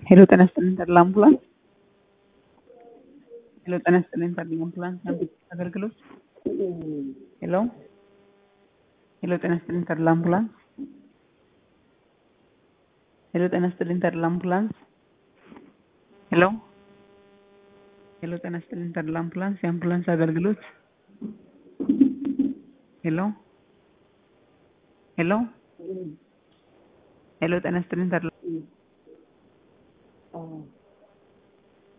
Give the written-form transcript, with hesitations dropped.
ሄሎ ጤና ይስጥልኝ ተድላ አምቡላንስ። ሄሎ ጤና ይስጥልኝ ተድላ አምቡላንስ አገልግሎት። ሄሎ ሄሎ ጤና ይስጥልኝ ተድላ አምቡላንስ። ሄሎ ጤና ይስጥልኝ ተድላ አምቡላንስ። ሄሎ ሄሎ ጤና ይስጥልኝ ተድላ አምቡላንስ የአምቡላንስ አገልግሎት። ሄሎ ሄሎ ሄሎ ጤና ይስጥልኝ ተድላ